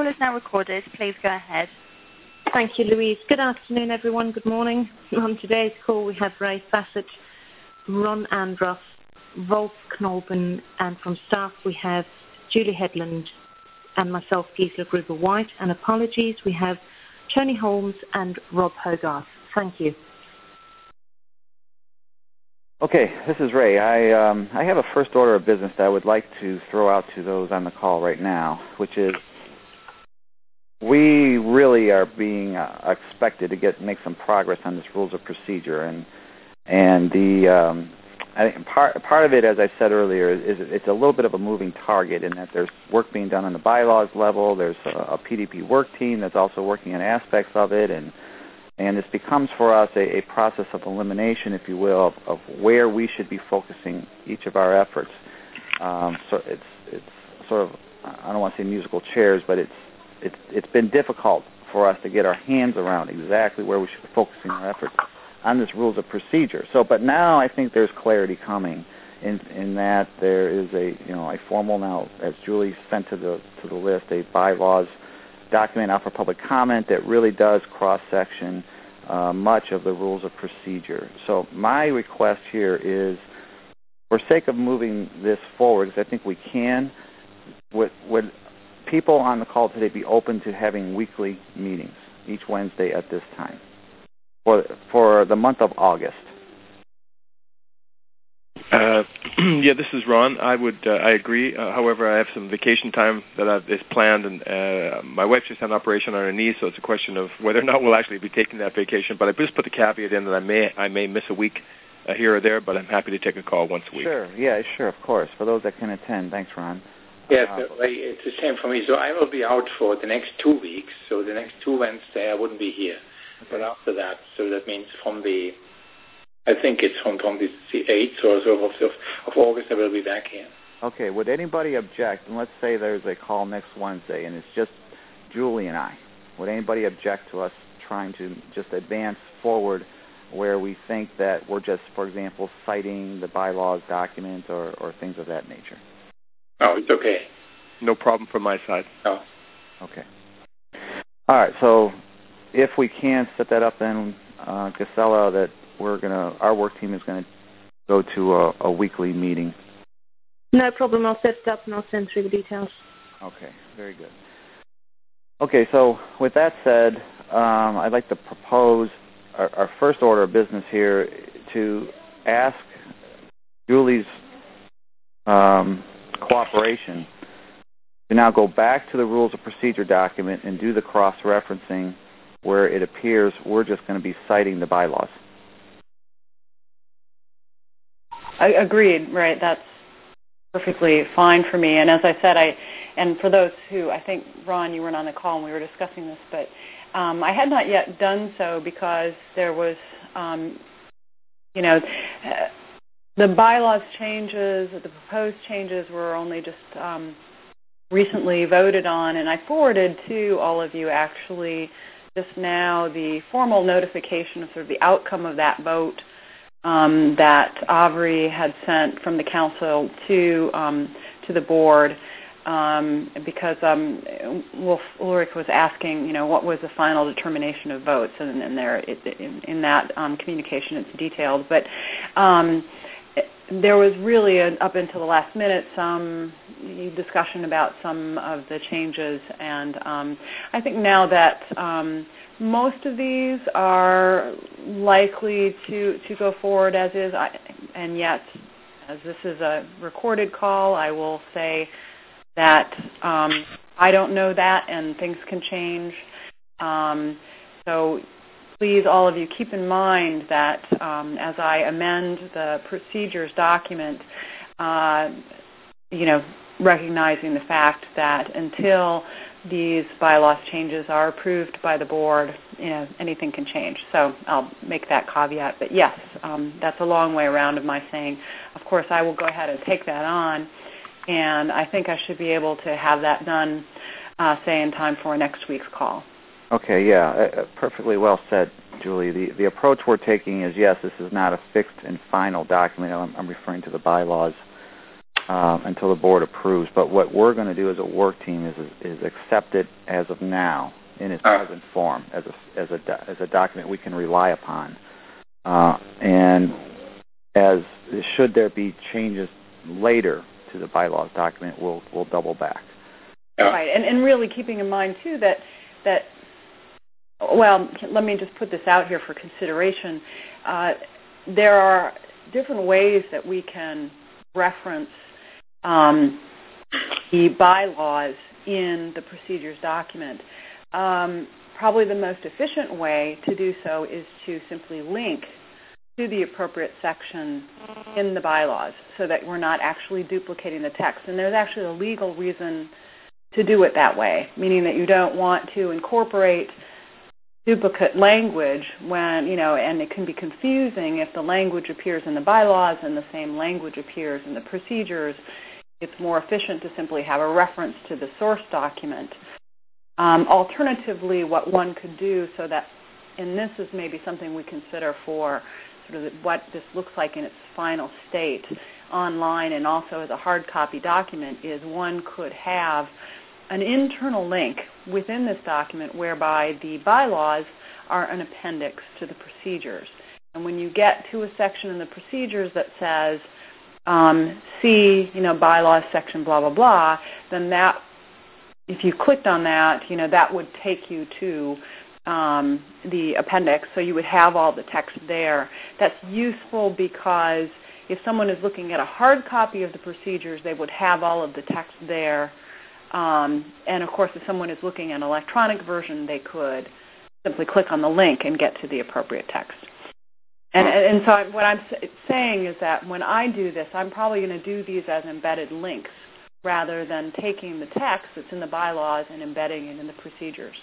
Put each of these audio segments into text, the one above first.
call is now recorded. Please go ahead. Thank you, Louise. Good afternoon, everyone. Good morning. On today's call, we have Ray Fassett, Ron Androff, Wolf Knolben, and from staff we have Julie Headland and myself, Gisela Gruber-White. And apologies, we have Tony Holmes and Rob Hogarth. Thank you. Okay, this is Ray. I have a first order of business that I would like to throw out to those on the call right now, which is we really are being expected to make some progress on this rules of procedure, and the I think part of it, as I said earlier, is it's a little bit of a moving target in that there's work being done on the bylaws level. There's a PDP work team that's also working on aspects of it, and this becomes for us a process of elimination, if you will, of where we should be focusing each of our efforts. So it's sort of, I don't want to say musical chairs, but it's been difficult for us to get our hands around exactly where we should be focusing our efforts on this rules of procedure. So, but now I think there's clarity coming in that there is a formal now, as Julie sent to the list, a bylaws document out for public comment that really does cross-section much of the rules of procedure. So my request here is, for sake of moving this forward, because I think we can, would people on the call today be open to having weekly meetings each Wednesday at this time for the month of August? Yeah, this is Ron. I agree. However, I have some vacation time that is planned, and my wife just had an operation on her knee, so it's a question of whether or not we'll actually be taking that vacation. But I just put the caveat in that I may miss a week here or there, but I'm happy to take a call once a week. Sure. Yeah, sure, of course. For those that can attend. Thanks, Ron. Yes, it's the same for me. So I will be out for the next 2 weeks. So the next 2 Wednesdays I wouldn't be here. Okay. But after that, so that means I think it's from the 8th or so of August I will be back here. Okay. Would anybody object? And let's say there's a call next Wednesday and it's just Julie and I. Would anybody object to us trying to just advance forward where we think that we're just, for example, citing the bylaws document or things of that nature? No, it's okay. No problem from my side. No. Okay. All right. So if we can set that up, then Gisela, that our work team is going to go to a weekly meeting. No problem. I'll set it up and I'll send through the details. Okay. Very good. Okay. So with that said, I'd like to propose our first order of business here to ask Julie's cooperation to now go back to the rules of procedure document and do the cross-referencing where it appears we're just going to be citing the bylaws. Agreed, right. That's perfectly fine for me. And as I said, and for those who, I think, Ron, you weren't on the call and we were discussing this, but I had not yet done so because there was, the bylaws changes, the proposed changes were only just recently voted on, and I forwarded to all of you actually just now the formal notification of sort of the outcome of that vote that Avery had sent from the council to the board because Wolf Ulrich was asking, what was the final determination of votes, and in that communication it's detailed, but there was really, up until the last minute, some discussion about some of the changes, and I think now that most of these are likely to go forward as is, and yet, as this is a recorded call, I will say that I don't know that, and things can change. So please, all of you, keep in mind that as I amend the procedures document, recognizing the fact that until these bylaws changes are approved by the board, anything can change. So I'll make that caveat. But yes, that's a long way around of my saying, of course, I will go ahead and take that on, and I think I should be able to have that done, say, in time for next week's call. Okay, yeah, perfectly well said, Julie. The approach we're taking is, yes, this is not a fixed and final document. I'm referring to the bylaws until the board approves. But what we're going to do as a work team is accept it as of now in its present form as a document we can rely upon. And as should there be changes later to the bylaws document, we'll double back. Right, and really keeping in mind too that well, let me just put this out here for consideration. There are different ways that we can reference the bylaws in the procedures document. Probably the most efficient way to do so is to simply link to the appropriate section in the bylaws so that we're not actually duplicating the text. And there's actually a legal reason to do it that way, meaning that you don't want to incorporate duplicate language when, and it can be confusing if the language appears in the bylaws and the same language appears in the procedures. It's more efficient to simply have a reference to the source document. Alternatively, what one could do so that, and this is maybe something we consider for sort of what this looks like in its final state online and also as a hard copy document, is one could have an internal link within this document whereby the bylaws are an appendix to the procedures. And when you get to a section in the procedures that says, see, bylaws section blah, blah, blah, then that, if you clicked on that, that would take you to the appendix, so you would have all the text there. That's useful because if someone is looking at a hard copy of the procedures, they would have all of the text there. And, of course, if someone is looking at an electronic version, they could simply click on the link and get to the appropriate text. And so what I'm saying is that when I do this, I'm probably going to do these as embedded links rather than taking the text that's in the bylaws and embedding it in the procedures.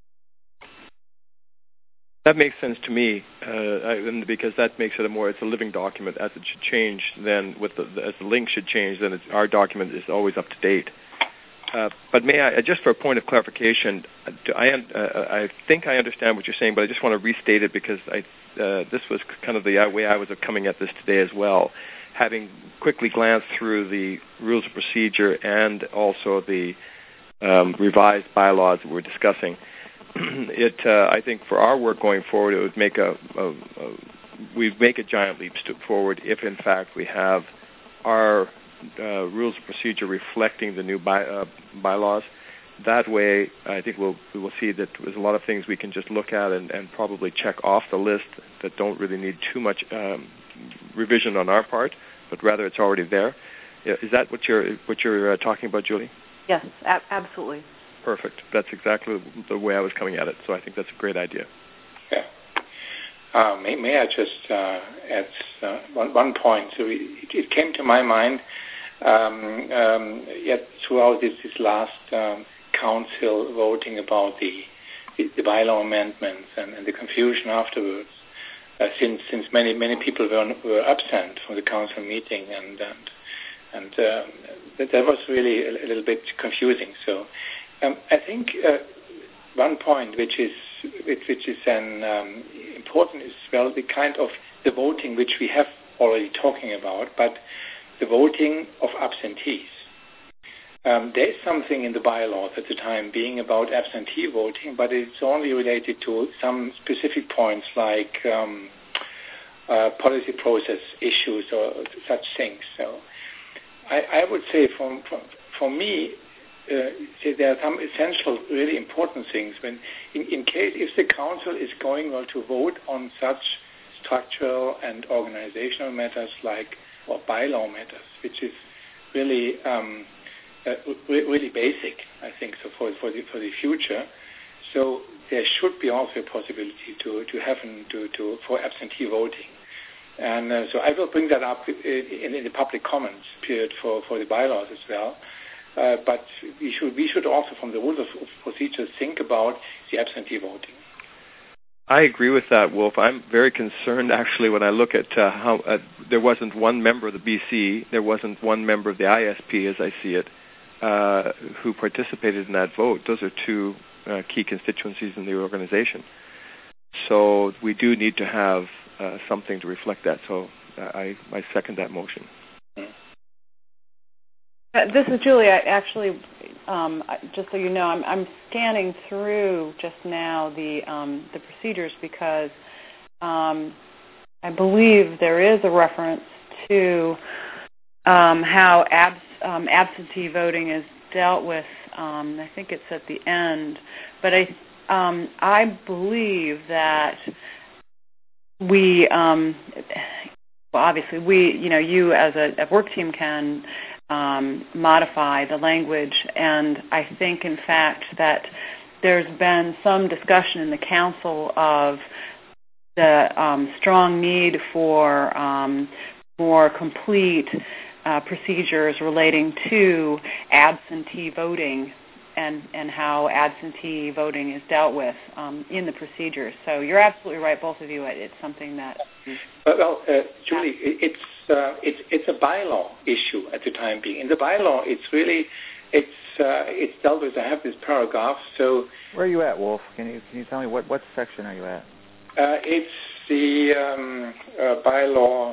That makes sense to me, because that makes it it's a living document. As it should change, then as the link should change, then our document is always up to date. But may I, just for a point of clarification, I think I understand what you're saying, but I just want to restate it because this was kind of the way I was coming at this today as well. Having quickly glanced through the rules of procedure and also the revised bylaws that we're discussing, I think for our work going forward, it would we'd make a giant leap forward if, in fact, we have our rules of procedure reflecting the new bylaws. That way, I think we will see that there's a lot of things we can just look at and probably check off the list that don't really need too much revision on our part, but rather it's already there. Is that what you're talking about, Julie? Yes, absolutely. Perfect. That's exactly the way I was coming at it. So I think that's a great idea. Yeah. May I just add one point? So it came to my mind throughout this last council voting about the bylaw amendments and the confusion afterwards, since many people were absent from the council meeting, and that was really a little bit confusing. So I think one point which is important is the kind of the voting which we have already talking about, but the voting of absentees. There is something in the bylaws at the time being about absentee voting, but it's only related to some specific points like policy process issues or such things. So I would say for me, there are some essential, really important things. When, in case if the council is going to vote on such structural and organizational matters or bylaw matters, which is really really basic, I think, so for the future. So there should be also a possibility to have for absentee voting. And so I will bring that up in the public comments period for the bylaws as well. But we should also, from the rules of procedure, think about the absentee voting. I agree with that, Wolf. I'm very concerned, actually, when I look at how there wasn't one member of the BC, there wasn't one member of the ISP, as I see it, who participated in that vote. Those are two key constituencies in the organization. So we do need to have something to reflect that. So I second that motion. This is Julie. I actually, just so you know, I'm scanning through just now the procedures because I believe there is a reference to how absentee voting is dealt with. I think it's at the end, but I believe that we, obviously you as a work team can modify the language, and I think in fact that there's been some discussion in the council of the strong need for more complete procedures relating to absentee voting and how absentee voting is dealt with in the procedures. So you're absolutely right, both of you. It's something that. Well, Julie, it's a bylaw issue at the time being. In the bylaw, it's dealt with. I have this paragraph. So where are you at, Wolf? Can you tell me what section are you at? It's the bylaw.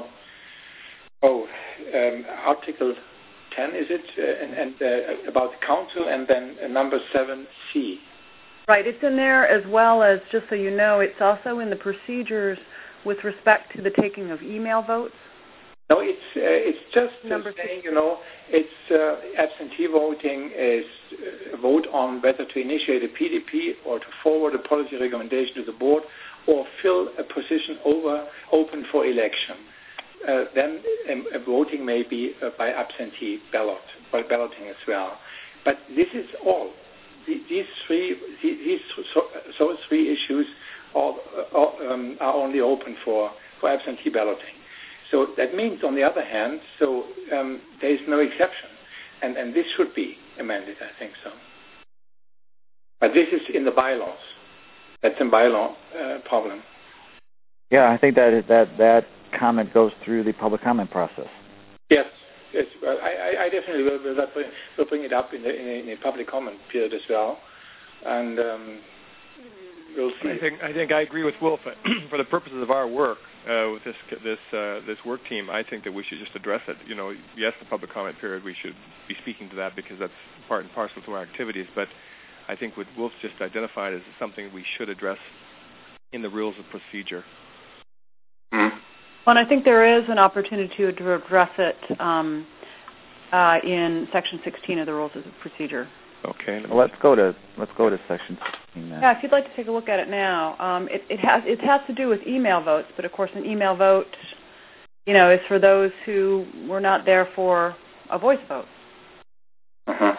Article 10, is it? And about the council, and then number 7C. Right, it's in there as well as, just so you know, it's also in the procedures with respect to the taking of email votes. No, it's just saying, it's absentee voting is a vote on whether to initiate a PDP or to forward a policy recommendation to the board or fill a position open for election. Then a voting may be by absentee ballot, by balloting as well. But this is all. These three issues are only open for absentee balloting. So that means, on the other hand, there is no exception, and this should be amended. I think so. But this is in the bylaws. That's a bylaw problem. Yeah, I think that comment goes through the public comment process. Yes. I definitely will bring it up in the public comment period as well, and we'll see. I think I agree with Wolf. For the purposes of our work with this work team, I think that we should just address it. Yes, the public comment period, we should be speaking to that because that's part and parcel to our activities. But I think what Wolf just identified is something we should address in the rules of procedure. Well, and I think there is an opportunity to address it in Section 16 of the Rules of Procedure. Okay. Well, let's go to Section 16 then. Yeah, if you'd like to take a look at it now, it has to do with email votes, but of course an email vote, is for those who were not there for a voice vote. Uh-huh.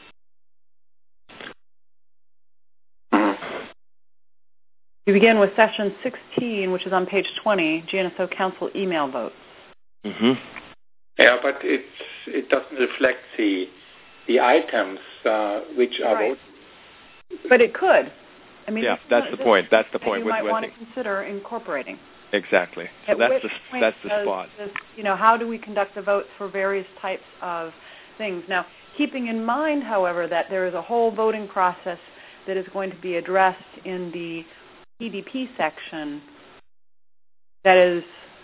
You begin with Section 16, which is on page 20, GNSO Council email votes. Mm-hmm. Yeah, but it doesn't reflect the items which are voted. But it could. I mean, yeah, that's the point. That's the point. You might want to consider incorporating. Exactly. So that's the spot. How do we conduct the votes for various types of things? Now, keeping in mind, however, that there is a whole voting process that is going to be addressed in the PDP section that is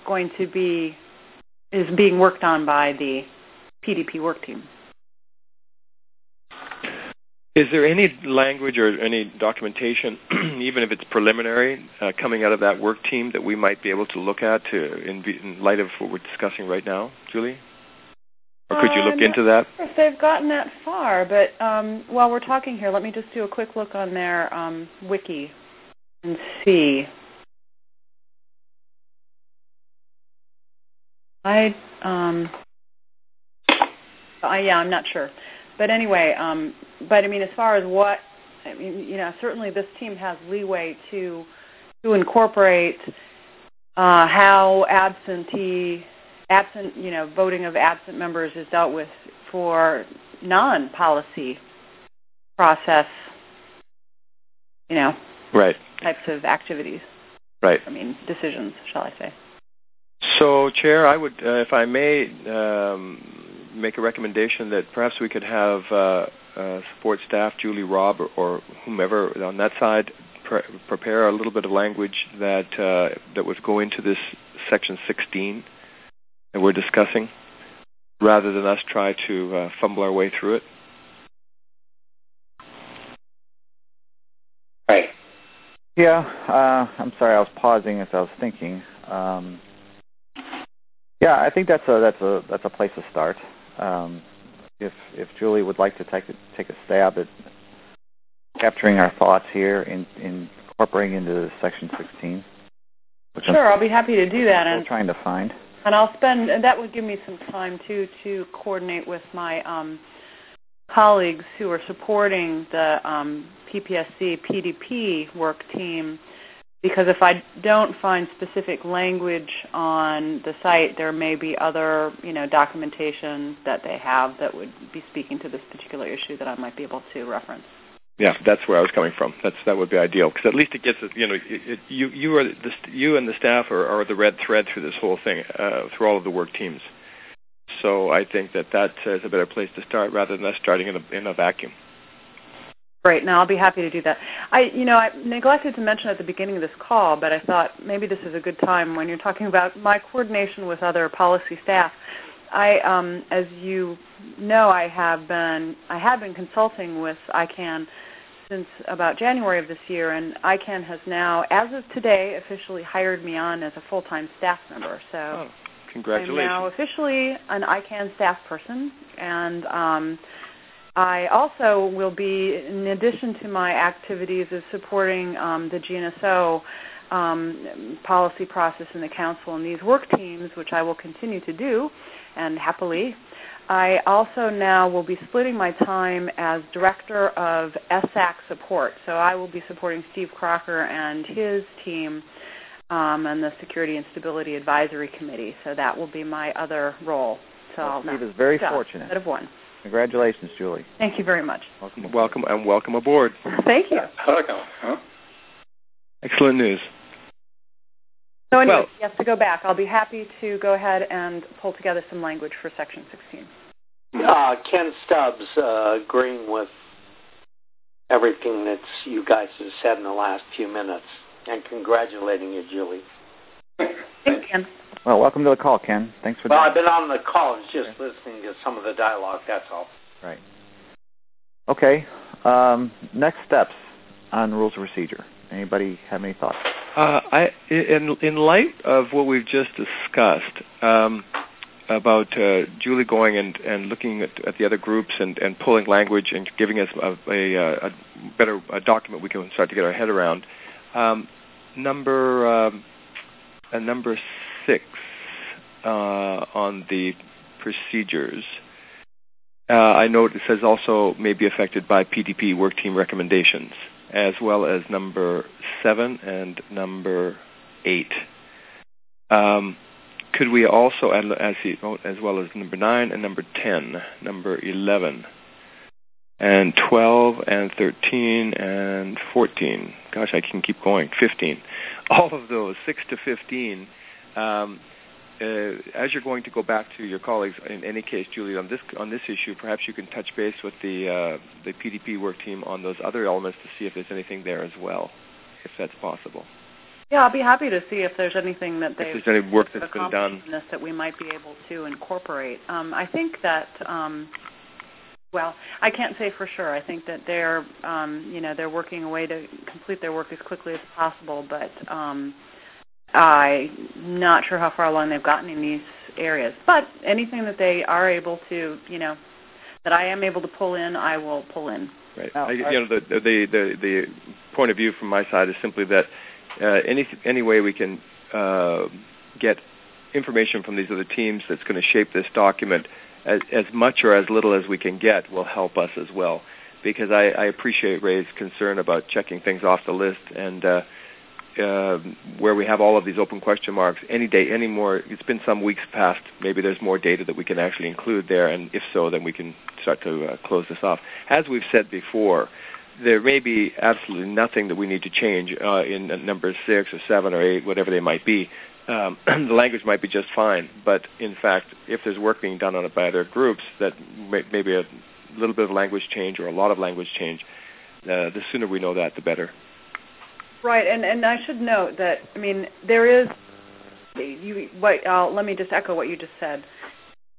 being worked on by the PDP work team. Is there any language or any documentation, even if it's preliminary, coming out of that work team that we might be able to look at in light of what we're discussing right now, Julie? Or could you look into that? If they've gotten that far, but while we're talking here, let me just do a quick look on their wiki and see. I'm not sure. But anyway, as far as certainly this team has leeway to incorporate how voting of absent members is dealt with for non-policy process, right, types of activities. Right. Decisions, shall I say. So, Chair, I would, if I may, make a recommendation that perhaps we could have support staff, Julie, Rob, or whomever on that side, prepare a little bit of language that would go into this Section 16 that we're discussing. rather than us try to fumble our way through it. Right. Yeah, I'm sorry, I was pausing as I was thinking. Yeah, I think that's a place to start. If Julie would like to take a stab at capturing our thoughts here in incorporating into Section 16. Sure, I'll be happy to do that. I'm trying to find. And that would give me some time too to coordinate with my colleagues who are supporting the PPSC PDP work team, because if I don't find specific language on the site, there may be other, documentation that they have that would be speaking to this particular issue that I might be able to reference. Yeah, that's where I was coming from. That would be ideal, because at least it gets you and the staff are the red thread through this whole thing, through all of the work teams. So I think that is a better place to start rather than us starting in a vacuum. Great. Now I'll be happy to do that. I neglected to mention at the beginning of this call, but I thought maybe this is a good time when you're talking about my coordination with other policy staff. As you know, I have been consulting with ICANN since about January of this year, and ICANN has now, as of today, officially hired me on as a full-time staff member. So, congratulations! I'm now officially an ICANN staff person, and I also will be, in addition to my activities of supporting the GNSO policy process in the Council and these work teams, which I will continue to do, and happily, I also now will be splitting my time as Director of SAC support. So I will be supporting Steve Crocker and his team and the Security and Stability Advisory Committee. So that will be my other role. So Steve is very fortunate. Instead of one. Congratulations, Julie. Thank you very much. Welcome aboard. Thank you. Welcome. Huh? Excellent news. So anyway, yes, to go back, I'll be happy to go ahead and pull together some language for Section 16. Ken Stubbs, agreeing with everything that you guys have said in the last few minutes, and congratulating you, Julie. Thanks, Ken. Well, welcome to the call, Ken. Thanks for. Well, I've been on the call, just listening to some of the dialogue. That's all. Right. Okay. Next steps on rules of procedure. Anybody have any thoughts? In light of what we've just discussed about Julie going and looking at the other groups and pulling language and giving us a better document we can start to get our head around, number 6 on the procedures, I note it says also may be affected by PDP work team recommendations, as well as number 7 and number 8. Could we also, as well as number 9 and number 10, number 11, and 12 and 13 and 14? Gosh, I can keep going. 15. All of those, 6 to 15. As you're going to go back to your colleagues, in any case, Julie, on this issue, perhaps you can touch base with the PDP work team on those other elements to see if there's anything there as well, if that's possible. Yeah, I'll be happy to see if there's anything that they've if there's any work that's been done in this that we might be able to incorporate. I think that, well, I can't say for sure. I think that they're, they're working a way to complete their work as quickly as possible, but I'm not sure how far along they've gotten in these areas. But anything that they are able to, that I am able to pull in, I will pull in. Right. The point of view from my side is simply that any way we can get information from these other teams that's going to shape this document, as much or as little as we can get, will help us as well. Because I appreciate Ray's concern about checking things off the list, and where we have all of these open question marks, any more, it's been some weeks past, maybe there's more data that we can actually include there, and if so, then we can start to close this off. As we've said before, there may be absolutely nothing that we need to change in number 6 or 7 or 8, whatever they might be. The language might be just fine, but in fact, if there's work being done on it by other groups, that maybe a little bit of language change or a lot of language change, the sooner we know that, the better. Right, and I should note that, there is, let me just echo what you just said.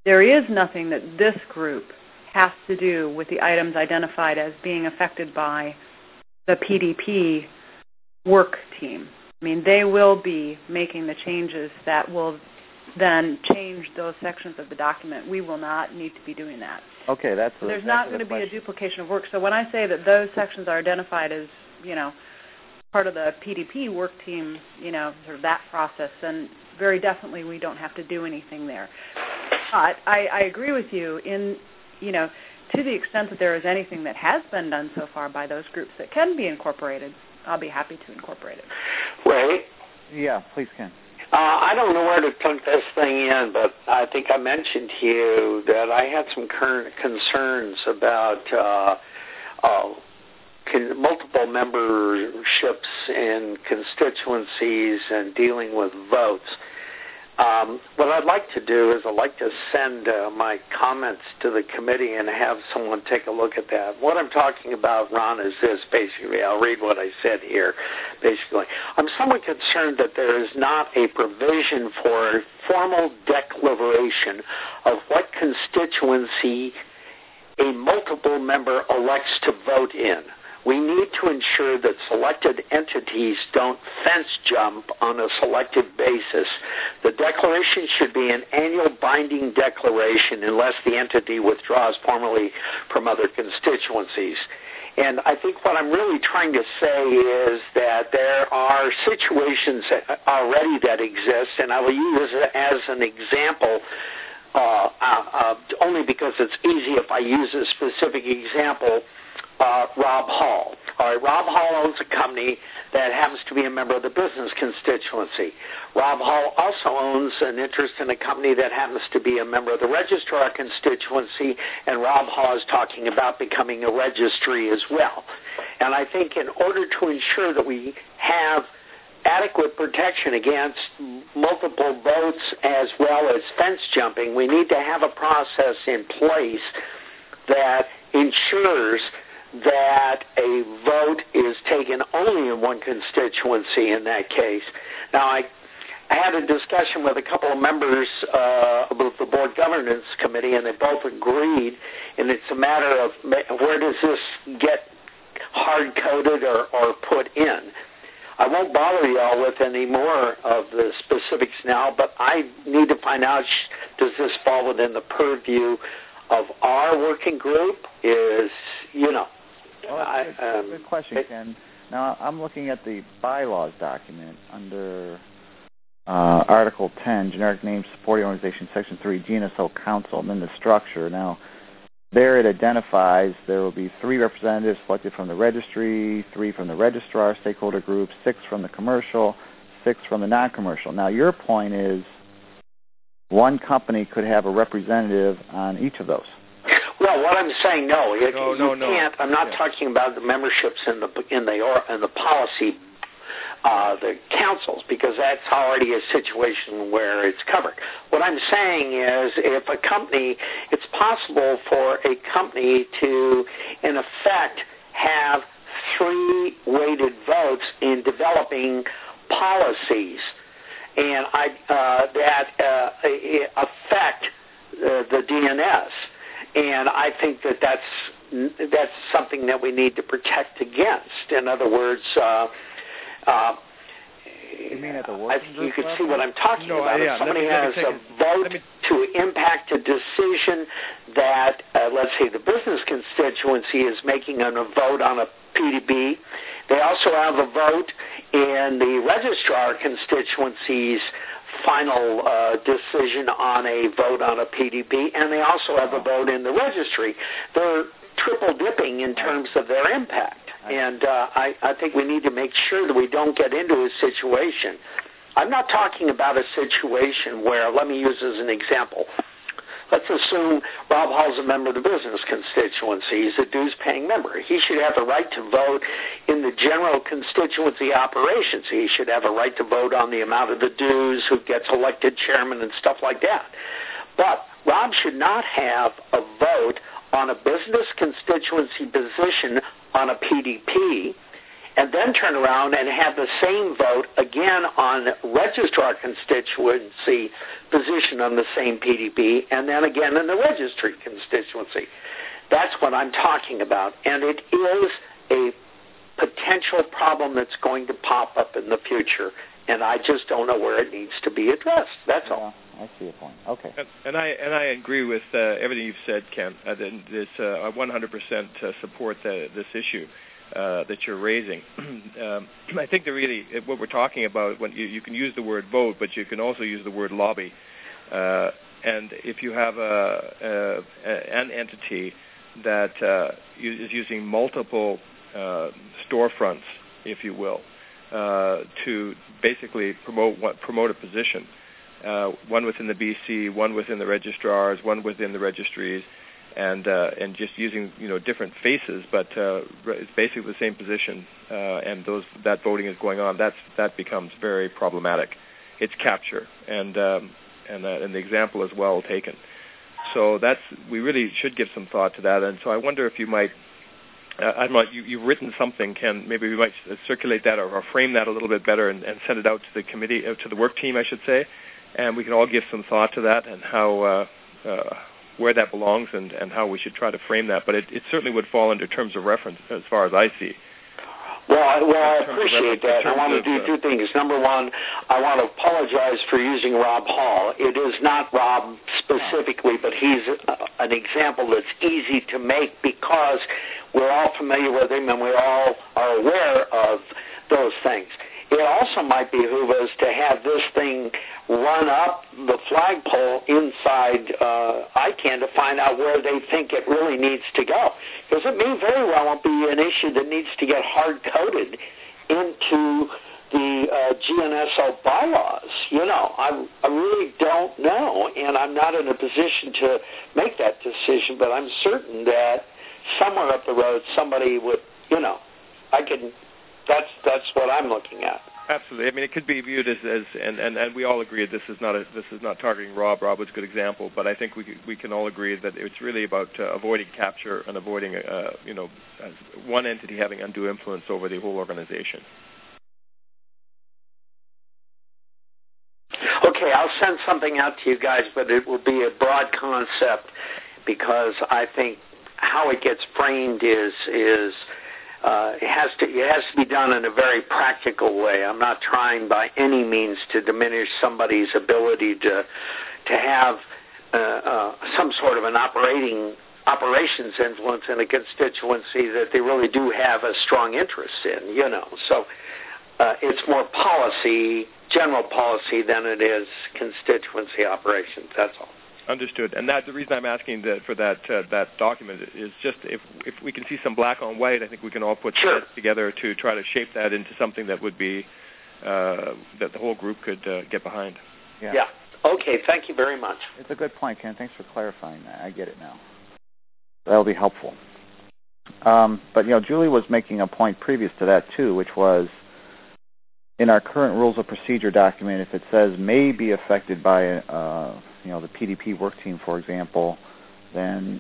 there is nothing that this group has to do with the items identified as being affected by the PDP work team. I mean, they will be making the changes that will then change those sections of the document. We will not need to be doing that. Okay, there's not going to be a duplication of work. So when I say that those sections are identified as, part of the PDP work team, sort of that process, then very definitely we don't have to do anything there. But I agree with you to the extent that there is anything that has been done so far by those groups that can be incorporated, I'll be happy to incorporate it. Ray? Yeah, please, Ken. I don't know where to plug this thing in, but I think I mentioned to you that I had some current concerns about multiple memberships in constituencies and dealing with votes. What I'd like to do is I'd like to send my comments to the committee and have someone take a look at that. What I'm talking about, Ron, is this, basically. I'll read what I said here, basically. I'm somewhat concerned that there is not a provision for a formal declaration of what constituency a multiple member elects to vote in. We need to ensure that selected entities don't fence jump on a selective basis. The declaration should be an annual binding declaration unless the entity withdraws formally from other constituencies. And I think what I'm really trying to say is that there are situations already that exist, and I will use it as an example only because it's easy if I use a specific example. Rob Hall. All right, Rob Hall owns a company that happens to be a member of the business constituency. Rob Hall also owns an interest in a company that happens to be a member of the registrar constituency, and Rob Hall is talking about becoming a registry as well. And I think in order to ensure that we have adequate protection against multiple votes as well as fence jumping, we need to have a process in place that ensures that a vote is taken only in one constituency in that case. Now, I had a discussion with a couple of members of the Board Governance Committee, and they both agreed, and it's a matter of where does this get hard-coded or put in. I won't bother you all with any more of the specifics now, but I need to find out, does this fall within the purview of our working group? Good question, Ken. Now, I'm looking at the bylaws document under Article 10, Generic Names Supporting Organization, Section 3, GNSO Council, and then the structure. Now, there it identifies there will be 3 representatives selected from the registry, 3 from the registrar stakeholder group, 6 from the commercial, 6 from the non-commercial. Now, your point is one company could have a representative on each of those. Well, what I'm saying, no. You can't. I'm not Yeah. talking about the memberships in the policy, the councils, because that's already a situation where it's covered. What I'm saying is, if a company, it's possible for a company to, in effect, have 3 weighted votes in developing policies, and that affect the DNS. And I think that's something that we need to protect against. In other words, you mean at the I think you can see what I'm talking about. Yeah. If somebody has a vote to impact a decision that, let's say, the business constituency is making on a vote on a PDB, they also have a vote in the registrar constituency's final decision on a vote on a PDB, and they also have a vote in the registry. They're triple dipping in terms of their impact. And I think we need to make sure that we don't get into a situation. I'm not talking about a situation where, let me use as an example. Let's assume Rob Hall's a member of the business constituency. He's a dues-paying member. He should have the right to vote in the general constituency operations. He should have a right to vote on the amount of the dues, who gets elected chairman, and stuff like that. But Rob should not have a vote on a business constituency position on a PDP, and then turn around and have the same vote again on registrar constituency position on the same PDP, and then again in the registry constituency. That's what I'm talking about, and it is a potential problem that's going to pop up in the future, and I just don't know where it needs to be addressed. That's all. I see your point. Okay. And I agree with everything you've said, Ken. I 100% support this issue that you're raising. I think that really what we're talking about, when you can use the word vote, but you can also use the word lobby. And if you have an entity that is using multiple storefronts, if you will, to basically promote a position, one within the BC, one within the registrars, one within the registries, and just using different faces, but it's basically the same position, and that voting is going on. That becomes very problematic. It's capture, and the example is well taken. So we really should give some thought to that. And so I wonder if you might. You've written something, Ken. Maybe we might circulate that or frame that a little bit better and send it out to the committee, to the work team, I should say, and we can all give some thought to that and how where that belongs and how we should try to frame that. But it certainly would fall under terms of reference as far as I see. Well, I appreciate that. I want to do two things. Number one, I want to apologize for using Rob Hall. It is not Rob specifically, but he's an example that's easy to make because we're all familiar with him and we all are aware of those things. It also might behoove us to have this thing run up the flagpole inside ICANN to find out where they think it really needs to go. Because it may very well be an issue that needs to get hard-coded into the GNSO bylaws. I really don't know, and I'm not in a position to make that decision, but I'm certain that somewhere up the road somebody would, that's what I'm looking at. Absolutely. I mean, it could be viewed as and we all agree this is not targeting Rob. Rob was a good example, but I think we can all agree that it's really about avoiding capture and avoiding one entity having undue influence over the whole organization. Okay, I'll send something out to you guys, but it will be a broad concept because I think how it gets framed is it has to be done in a very practical way. I'm not trying by any means to diminish somebody's ability to have some sort of an operations influence in a constituency that they really do have a strong interest in. So it's more general policy than it is constituency operations. That's all. Understood. And the reason I'm asking for that document is just if we can see some black on white, I think we can all put that together to try to shape that into something that would be that the whole group could get behind. Yeah. Okay. Thank you very much. It's a good point, Ken. Thanks for clarifying that. I get it now. That'll be helpful. But Julie was making a point previous to that too, which was in our current rules of procedure document, if it says may be affected by the PDP work team, for example, then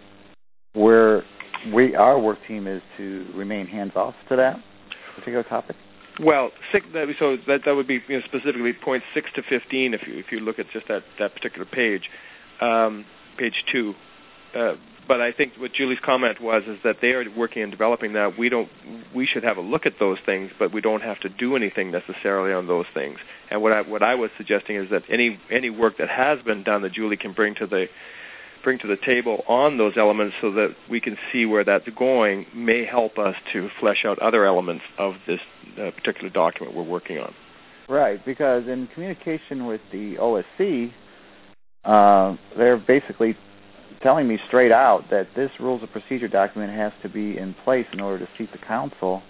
our work team is to remain hands-off to that particular topic? Well, so that would be specifically points 6 to 15 if you look at just that particular page, page 2. But I think what Julie's comment is that they are working and developing that. We should have a look at those things, but we don't have to do anything necessarily on those things. And what I was suggesting is that any work that has been done that Julie can bring to the table on those elements so that we can see where that's going may help us to flesh out other elements of this particular document we're working on. Right, because in communication with the OSC, they're basically telling me straight out that this rules of procedure document has to be in place in order to seat the council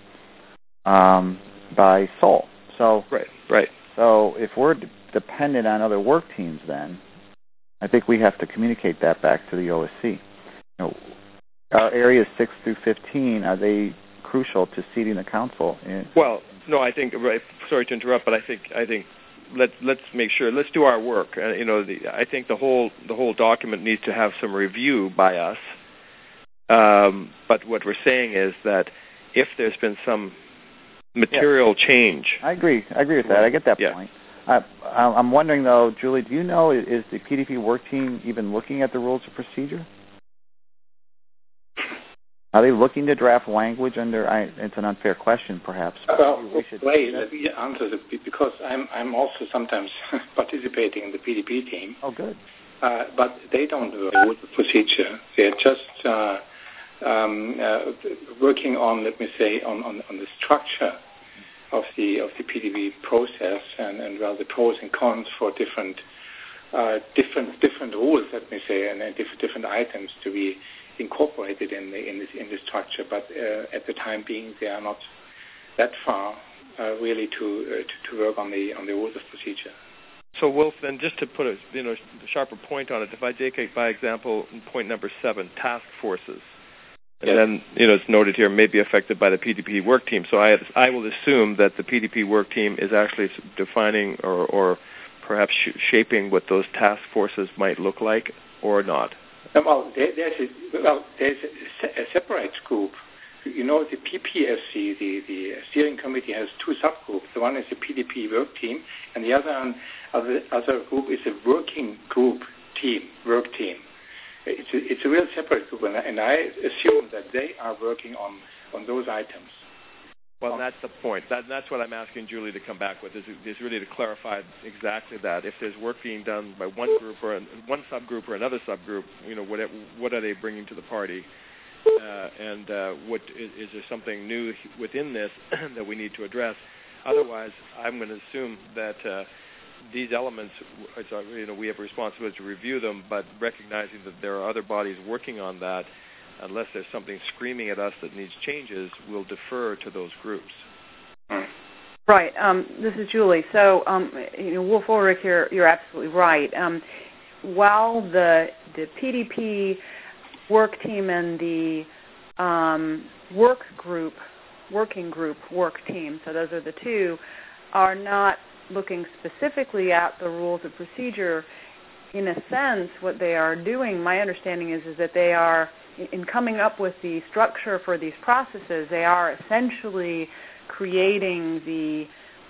by SOL. So, right. So if we're dependent on other work teams, then I think we have to communicate that back to the OSC. Our areas 6 through 15, are they crucial to seating the council? Well, no, I think. Sorry to interrupt, but I think. Let's make sure. Let's do our work. I think the whole document needs to have some review by us. But what we're saying is that if there's been some material change. I agree with that. I get that point. I'm wondering, though, Julie, do you know, is the PDP work team even looking at the rules of procedure? Are they looking to draft language under? It's an unfair question, perhaps. Well, let me answer because I'm also sometimes participating in the PDP team. Oh, good. But they don't do a procedure. They're just working on, let me say, on the structure of the PDP process and the pros and cons for different rules, let me say, and different items to be incorporated in the structure. But at the time being, they are not that far really to work on the rules of procedure. So, Wolf, then just to put a sharper point on it, if I take, by example, point number 7, task forces, and then it's noted here may be affected by the PDP work team. So I will assume that the PDP work team is actually defining or perhaps shaping what those task forces might look like, or not. Well, there's a separate group. You know, the PPSC, the steering committee, has 2 subgroups. The one is the PDP work team, and the other group is a working group work team. It's a real separate group, and I assume that they are working on those items. Well, that's the point. That's what I'm asking Julie to come back with, is really to clarify exactly that. If there's work being done by one group or one subgroup or another subgroup, what are they bringing to the party? And what is there something new within this that we need to address? Otherwise, I'm going to assume that these elements, we have a responsibility to review them, but recognizing that there are other bodies working on that, unless there's something screaming at us that needs changes, we'll defer to those groups. Right. This is Julie. So, Wolf Ulrich, you're absolutely right. While the PDP work team and the working group work team, so those are the 2, are not looking specifically at the rules of procedure. In a sense, what they are doing, my understanding is that they are, in coming up with the structure for these processes, they are essentially creating the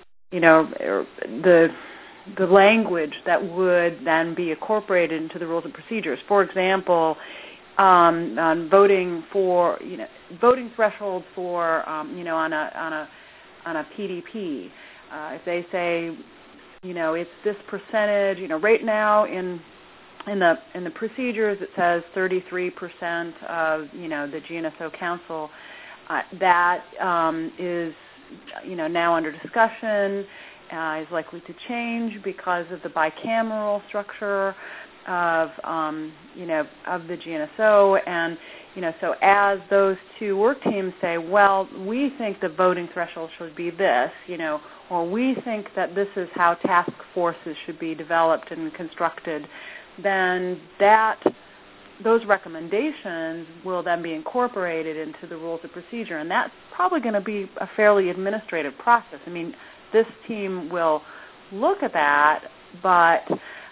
language that would then be incorporated into the rules of procedures. For example, on voting thresholds for on a PDP. If they say, it's this percentage, right now in the procedures it says 33% of the GNSO Council. That is now under discussion, is likely to change because of the bicameral structure of the GNSO, and so as those 2 work teams say, well, we think the voting threshold should be this, or we think that this is how task forces should be developed and constructed, then those recommendations will then be incorporated into the rules of procedure, and that's probably going to be a fairly administrative process. I mean, this team will look at that, but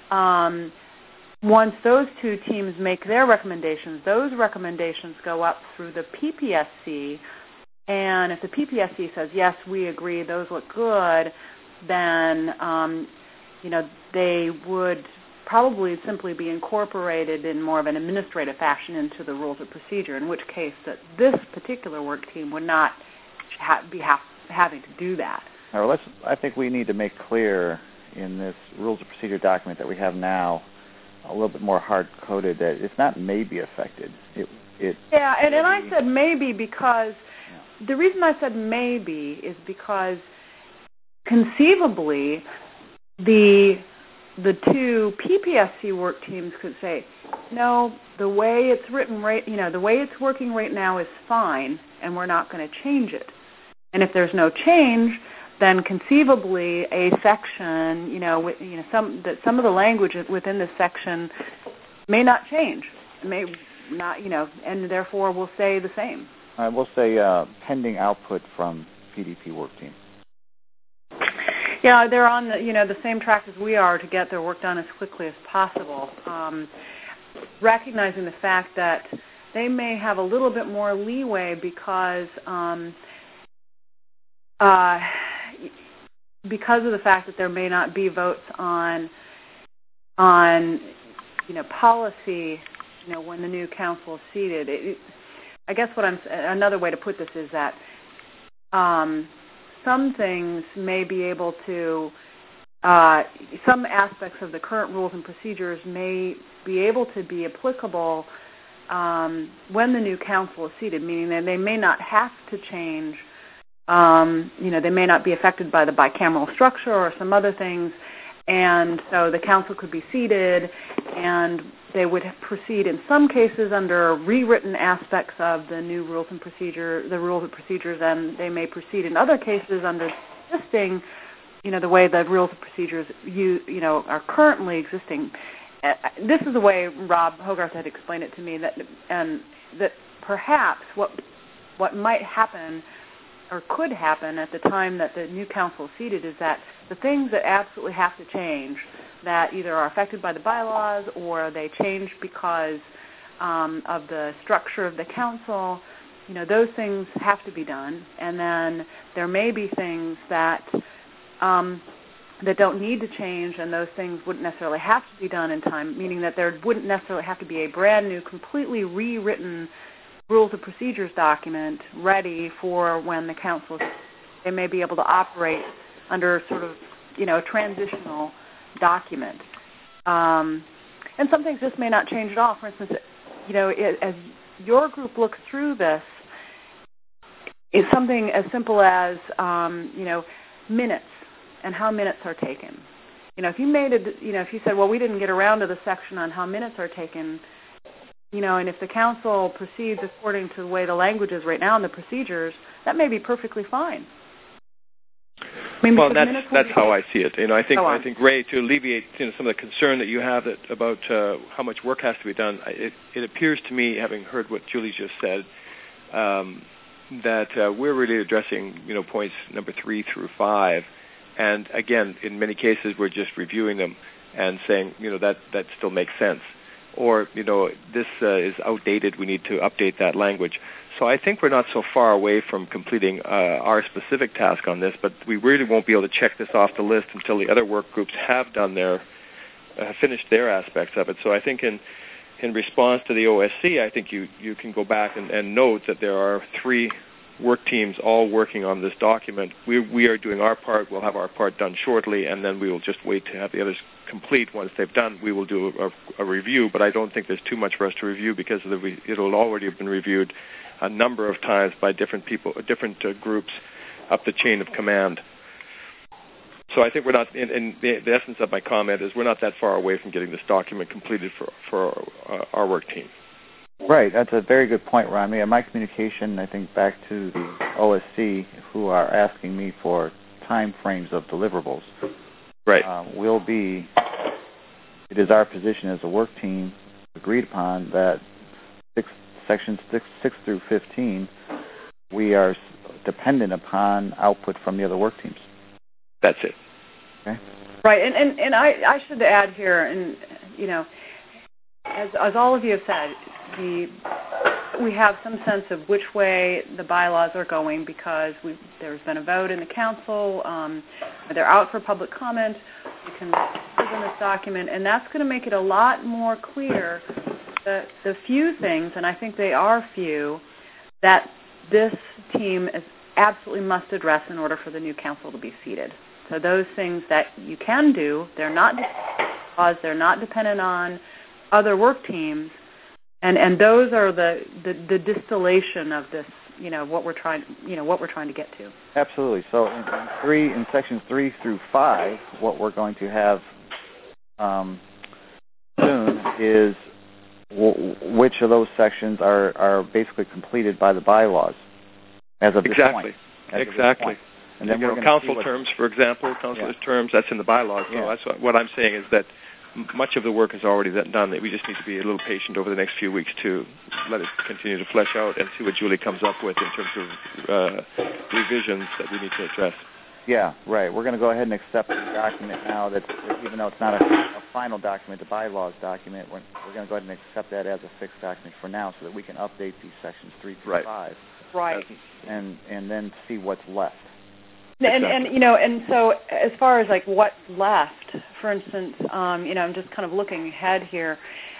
once those 2 teams make their recommendations, those recommendations go up through the PPSC, and if the PPSC says, yes, we agree, those look good, then, they would probably simply be incorporated in more of an administrative fashion into the rules of procedure, in which case that this particular work team would not be having to do that. All right, I think we need to make clear in this rules of procedure document that we have now a little bit more hard-coded that it's not maybe affected. And I said maybe because the reason I said maybe is because conceivably the 2 PPSC work teams could say, no, the way it's written the way it's working right now is fine, and we're not going to change it. And if there's no change, then conceivably a section, some of the language within this section may not change, may not, and therefore will stay the same. We'll say pending output from PDP work team. Yeah, they're on the same track as we are to get their work done as quickly as possible, recognizing the fact that they may have a little bit more leeway because because of the fact that there may not be votes on policy, when the new council is seated. I guess another way to put this is that some things may be able to, some aspects of the current rules and procedures may be able to be applicable when the new council is seated, meaning that they may not have to change. They may not be affected by the bicameral structure or some other things, and so the council could be seated, and they would proceed in some cases under rewritten aspects of the new rules and procedures, and they may proceed in other cases under existing, the way the rules and procedures are currently existing. This is the way Rob Hogarth had explained it to me, that perhaps what might happen or could happen at the time that the new council is seated is that the things that absolutely have to change, that either are affected by the bylaws or they change because of the structure of the council, those things have to be done. And then there may be things that don't need to change, and those things wouldn't necessarily have to be done in time, meaning that there wouldn't necessarily have to be a brand new, completely rewritten rules of procedures document ready for when the council, they may be able to operate under sort of, a transitional document. And some things just may not change at all. For instance, as your group looks through this, it's something as simple as, minutes and how minutes are taken. If you if you said, well, we didn't get around to the section on how minutes are taken, and if the council proceeds according to the way the language is right now in the procedures, that may be perfectly fine. Well, that's how I see it. I think Ray, to alleviate some of the concern that you have about how much work has to be done, it appears to me, having heard what Julie just said, that we're really addressing points number 3 through 5, and again, in many cases, we're just reviewing them and saying that still makes sense. Or, this is outdated, we need to update that language. So I think we're not so far away from completing our specific task on this, but we really won't be able to check this off the list until the other work groups have done finished their aspects of it. So I think in response to the OSC, I think you can go back and note that there are 3 work teams all working on this document. We are doing our part. We'll have our part done shortly, and then we will just wait to have the others complete. Once they've done, we will do a review, but I don't think there's too much for us to review because it'll already have been reviewed a number of times by different people, different groups up the chain of command. So I think we're not, in the essence of my comment is we're not that far away from getting this document completed for our work team. Right, that's a very good point, Ron. My communication, I think, back to the OSC, who are asking me for time frames of deliverables, right, it is our position as a work team, agreed upon, that sections 6 through 15, we are dependent upon output from the other work teams. That's it. Okay. Right, and I should add here, and as all of you have said, we have some sense of which way the bylaws are going because there's been a vote in the council. They're out for public comment. You can present this document, and that's going to make it a lot more clear the few things, and I think they are few, that this team is absolutely must address in order for the new council to be seated. So those things that you can do, they're not dependent on other work teams, and those are the distillation of this, what we're trying to get to. Absolutely. So in sections 3 through 5, what we're going to have soon is which of those sections are basically completed by the bylaws as of this point. Exactly. And then council terms, for example, councilors' terms, that's in the bylaws. So that's what I'm saying is that much of the work is already done. That we just need to be a little patient over the next few weeks to let it continue to flesh out and see what Julie comes up with in terms of revisions that we need to address. Yeah, right. We're going to go ahead and accept the document now. That even though it's not a final document, the bylaws document, we're going to go ahead and accept that as a fixed document for now, so that we can update these sections 3 through 5. Right. And then see what's left. And so as far as like what's left, for instance, I'm just kind of looking ahead here.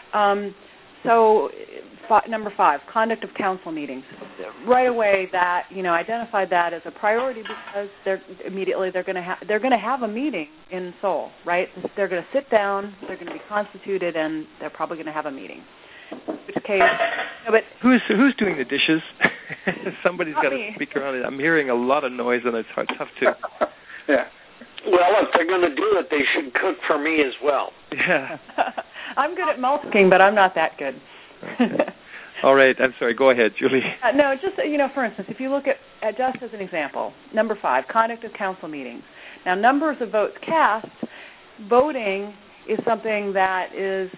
So number 5, conduct of council meetings. Right away, that identified that as a priority because they're going to have a meeting in Seoul, right? They're going to sit down, they're going to be constituted, and they're probably going to have a meeting. In which case, but who's doing the dishes? Somebody's got a speaker on it. I'm hearing a lot of noise, and it's tough to. Yeah. Well, if they're going to do it, they should cook for me as well. Yeah. I'm good at multitasking, but I'm not that good. Okay. All right. I'm sorry. Go ahead, Julie. No, just, for instance, if you look at just as an example, number 5, conduct of council meetings. Now, numbers of votes cast, voting is something that is,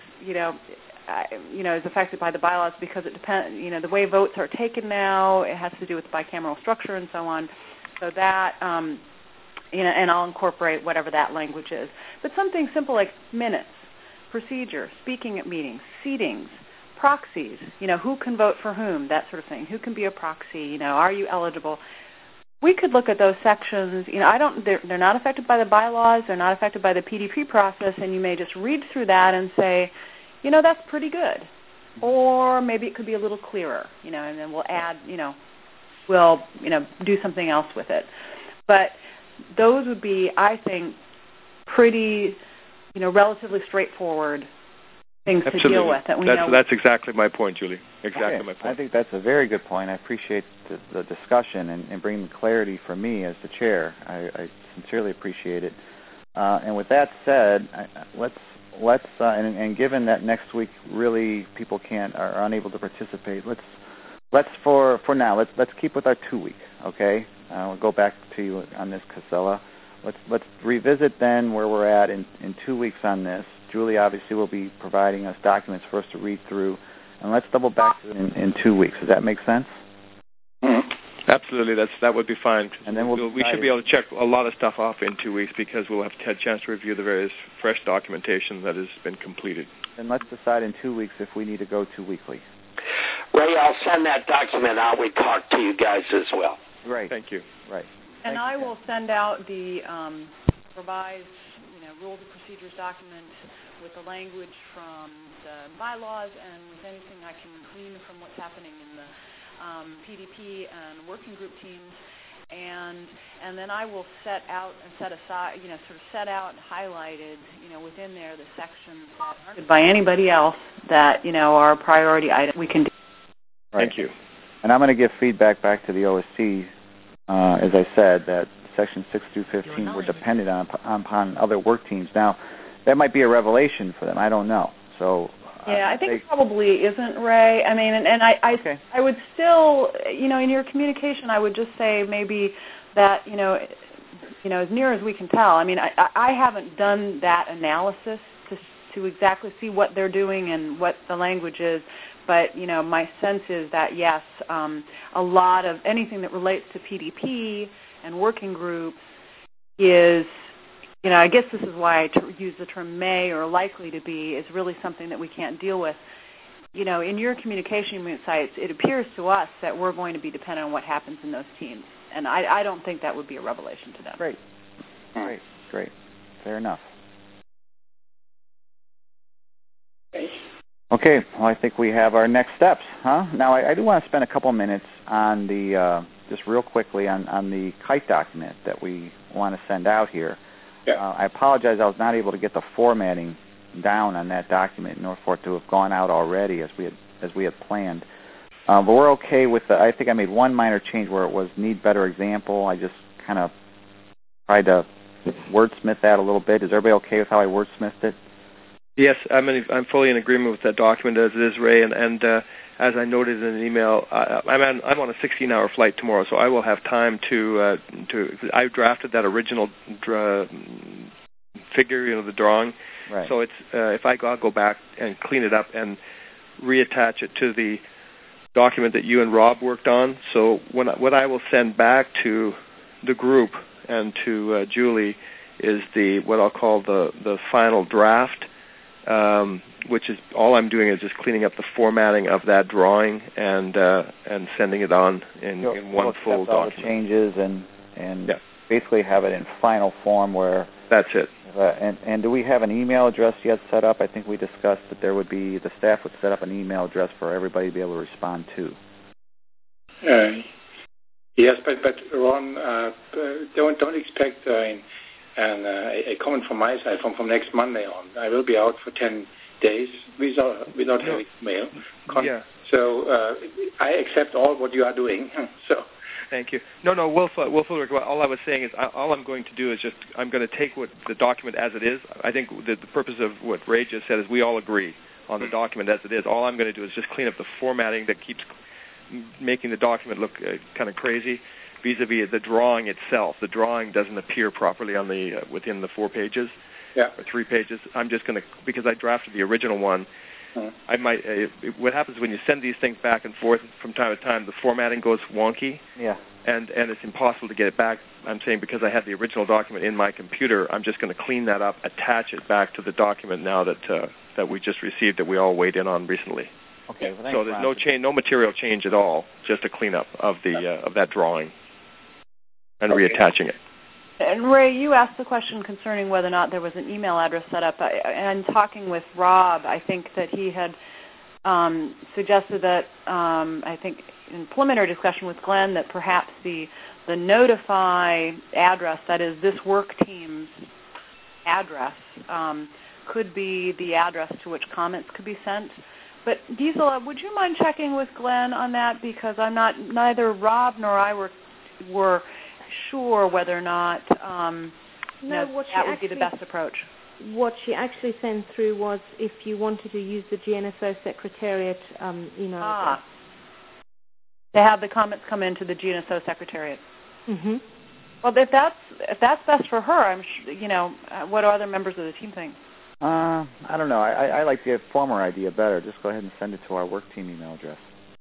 is affected by the bylaws because it depends, the way votes are taken now, it has to do with bicameral structure and so on. So that, and I'll incorporate whatever that language is. But something simple like minutes, procedure, speaking at meetings, seatings, proxies, who can vote for whom, that sort of thing. Who can be a proxy, are you eligible? We could look at those sections. They're not affected by the bylaws, they're not affected by the PDP process, and you may just read through that and say, that's pretty good. Or maybe it could be a little clearer, and then we'll add, we'll do something else with it. But those would be, I think, pretty, relatively straightforward things Absolutely. To deal with. That's exactly my point, Julie. Exactly my point. I think that's a very good point. I appreciate the discussion and bringing clarity for me as the chair. I sincerely appreciate it. And with that said, let's and given that next week really people are unable to participate, let's for now let's keep with our 2 week. Okay, we'll go back to you on this, Casella. Let's revisit then where we're at in 2 weeks on this. Julie obviously will be providing us documents for us to read through, and let's double back to it in 2 weeks. Does that make sense? Absolutely, that would be fine. And then we should be able to check a lot of stuff off in 2 weeks because we'll have had a chance to review the various fresh documentation that has been completed. And let's decide in 2 weeks if we need to go to weekly. Ray, I'll send that document out. We talk to you guys as well. Right. Thank you. Right. And I will send out the revised, rules and procedures document with the language from the bylaws and with anything I can glean from what's happening in the PDP and working group teams, and then I will set out and set aside, set out and highlighted, within there the sections that aren't by anybody else that are a priority item we can do. Right. Thank you. And I'm going to give feedback back to the OSC, as I said, that Section 6 through 15 were dependent upon other work teams. Now, that might be a revelation for them. I don't know. So. Yeah, I think it probably isn't, Ray. I mean, and I would still, in your communication, I would just say maybe that, as near as we can tell. I mean, I haven't done that analysis to exactly see what they're doing and what the language is, but, my sense is that, yes, a lot of anything that relates to PDP and working groups is, I guess this is why I use the term may or likely to be, is really something that we can't deal with. In your communication sites, it appears to us that we're going to be dependent on what happens in those teams. And I don't think that would be a revelation to them. Great. Fair enough. Okay, well, I think we have our next steps, huh? Now, I do want to spend a couple minutes on just real quickly on the KITE document that we want to send out here. Yeah. I apologize, I was not able to get the formatting down on that document, nor for it to have gone out already as we had planned. But we're okay with I think I made one minor change where it was need better example. I just kind of tried to wordsmith that a little bit. Is everybody okay with how I wordsmithed it? Yes, I'm fully in agreement with that document as it is, Ray, and as I noted in an email, I'm on a 16-hour flight tomorrow, so I will have time to I drafted that original figure, the drawing. Right. So it's I'll go back and clean it up and reattach it to the document that you and Rob worked on. So what I will send back to the group and to Julie is what I'll call the final draft. Which is all I'm doing is just cleaning up the formatting of that drawing and sending it on in one full document. All the changes and basically have it in final form where... That's it. And do we have an email address yet set up? I think we discussed that the staff would set up an email address for everybody to be able to respond to. Yes, but Ron, don't expect a comment from my side from next Monday on. I will be out for 10 days without having mail. So I accept all what you are doing. So. Thank you. No, Wolf Ulrich, all I was saying is all I'm going to do is I'm going to take the document as it is. I think the purpose of what Ray just said is we all agree on the document as it is. All I'm going to do is just clean up the formatting that keeps making the document look kind of crazy vis-a-vis the drawing itself. The drawing doesn't appear properly on within the 4 pages or 3 pages. I'm just going to, because I drafted the original one, I might. What happens when you send these things back and forth from time to time, the formatting goes wonky. Yeah. And it's impossible to get it back. I'm saying because I have the original document in my computer, I'm just going to clean that up, attach it back to the document now that we just received that we all weighed in on recently. Okay. Well, so there's no material change at all, just a cleanup of that drawing and reattaching it. And Ray, you asked the question concerning whether or not there was an email address set up. And talking with Rob, I think that he had suggested that, I think in preliminary discussion with Glenn, that perhaps the notify address, that is this work team's address, could be the address to which comments could be sent. But Gisela, would you mind checking with Glenn on that? Because neither Rob nor I were sure whether or not that would be the best approach. What she actually sent through was if you wanted to use the GNSO Secretariat email address. To have the comments come into the GNSO Secretariat. Mm-hmm. Well, if that's best for her, I'm sure, what do other members of the team think? I don't know. I like the former idea better. Just go ahead and send it to our work team email address.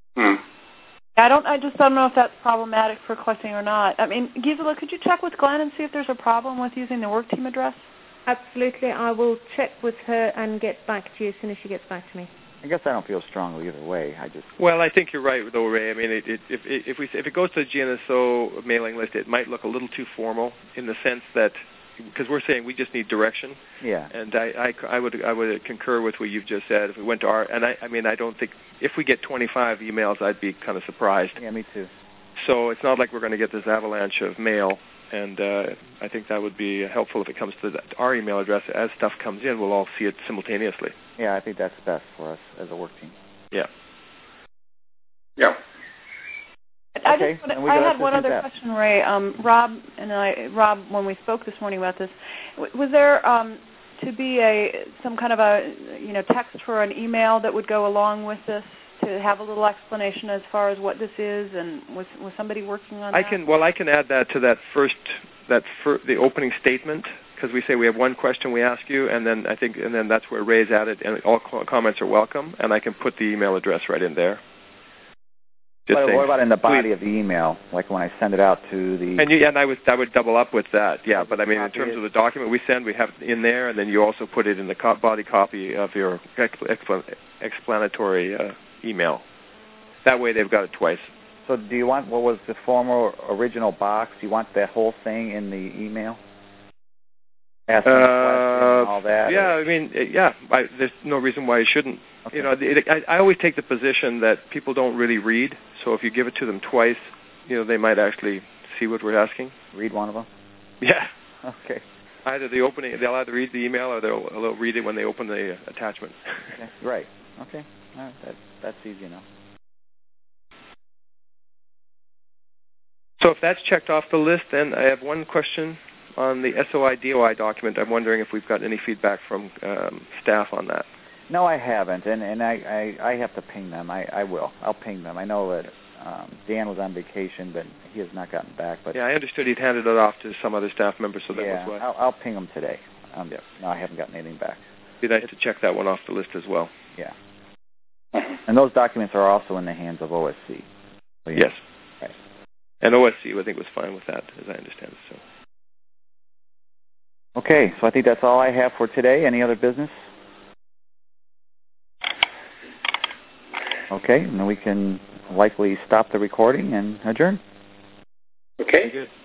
I just don't know if that's problematic for collecting or not. I mean, Gisela, could you check with Glenn and see if there's a problem with using the work team address? Absolutely. I will check with her and get back to you as soon as she gets back to me. I guess I don't feel strongly either way. Well, I think you're right, though, Ray. I mean, if it goes to the GNSO mailing list, it might look a little too formal in the sense that because we're saying we just need direction. Yeah. And I would concur with what you've just said. If we went to I don't think if we get 25 emails, I'd be kind of surprised. Yeah, me too. So it's not like we're going to get this avalanche of mail. And I think that would be helpful if it comes to our email address. As stuff comes in, we'll all see it simultaneously. Yeah, I think that's best for us as a work team. Yeah. Yeah. I had one other question, Ray. Rob, when we spoke this morning about this, was there to be some kind of a text for an email that would go along with this to have a little explanation as far as what this is, and was somebody working on that? I can add that to the opening statement, because we say we have one question we ask you, and then that's where Ray's added, and all comments are welcome, and I can put the email address right in there. What about in the body of the email, like when I send it out to the... And I would double up with that, yeah. But I mean, in terms of the document we send, we have it in there, and then you also put it in the body copy of your explanatory email. That way they've got it twice. So do you want, what was the former original box? Do you want that whole thing in the email? Asking questions and all that? Yeah, I mean, there's no reason why you shouldn't. Okay. I always take the position that people don't really read, so if you give it to them twice, they might actually see what we're asking. Read one of them? Yeah. Okay. They'll either read the email or they'll read it when they open the attachment. Okay. Right. Okay. All right. That's easy enough. So if that's checked off the list, then I have one question on the SOI-DOI document. I'm wondering if we've got any feedback from staff on that. No, I haven't, and I have to ping them. I will. I'll ping them. I know that Dan was on vacation, but he has not gotten back. But yeah, I understood he'd handed it off to some other staff member, so that was why. I'll ping them today. No, I haven't gotten anything back. It'd be nice to check that one off the list as well. Yeah. And those documents are also in the hands of OSC. So, yes. Right. And OSC, I think, was fine with that, as I understand it. So. Okay, so I think that's all I have for today. Any other business? Okay, and then we can likely stop the recording and adjourn. Okay.